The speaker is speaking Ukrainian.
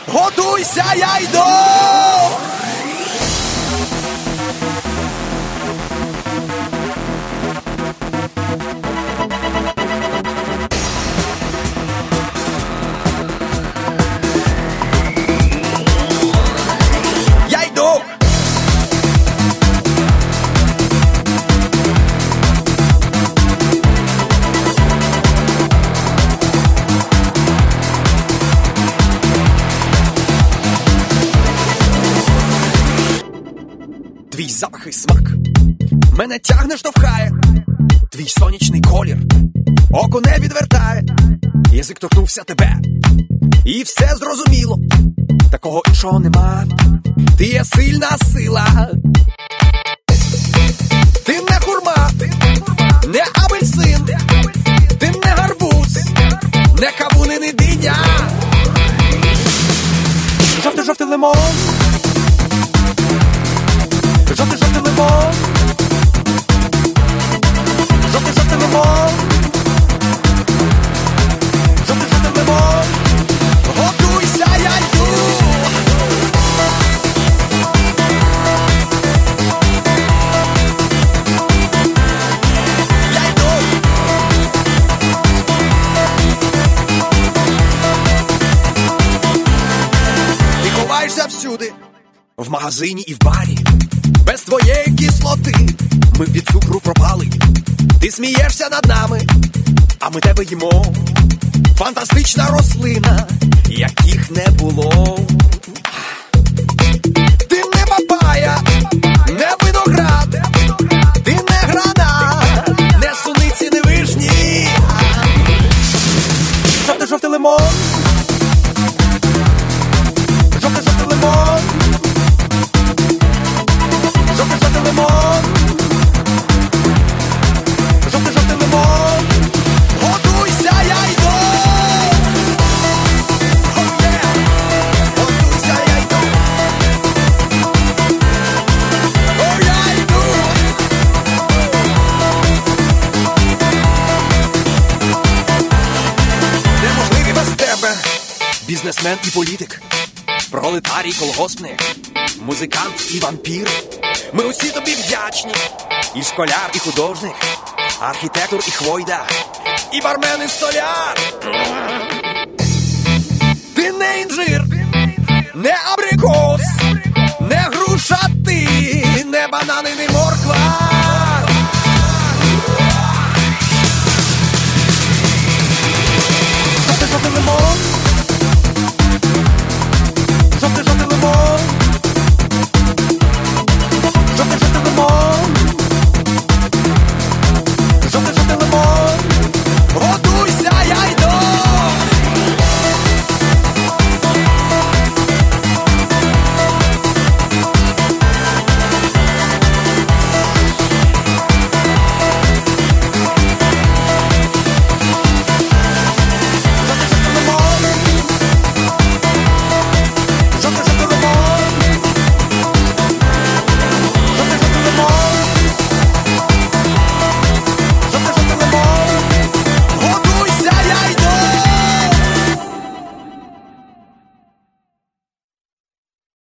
Готуйся, я йду! Я йду! Твій запах і смак мене тягне, штовхає, твій сонячний колір око не відвертає, язик торкнувся тебе, і все зрозуміло, такого іншого нема. Ти є сильна сила, ти не хурма, не апельсин, ти не гарбуз, не кавун і не диня. Жовтий-жовтий лимон, жовтий-жовтий лимон, жовтий-жовтий лимон, жовтий-жовтий лимон. Готуйся, я йду! Я йду! Ти ховаєшся всюди, в магазині і в барі. Без твоєї кислоти ми від цукру пропали. Ти смієшся над нами, а ми тебе їмо. Фантастична рослина, яких не було. Ти не папая, не виноград, ти не гранат, не суниці, не вишні. Жовтий-жовтий лимон, жовтий-жовтий лимон, жовтий-жовтий лимон, жовтий-жовтий лимон. Готуйся, я йду! Oh yeah! Готуйся, я йду! Oh, я йду! Неможливі без тебе бізнесмен і політик, пролетарій, колгоспник, музикант і вампір. Ми усі тобі вдячні. І школяр, і художник, архітектор, і хвойда, і бармен, і столяр. Ти не інжир, не абрикос, не груша, ти не банан і не морква.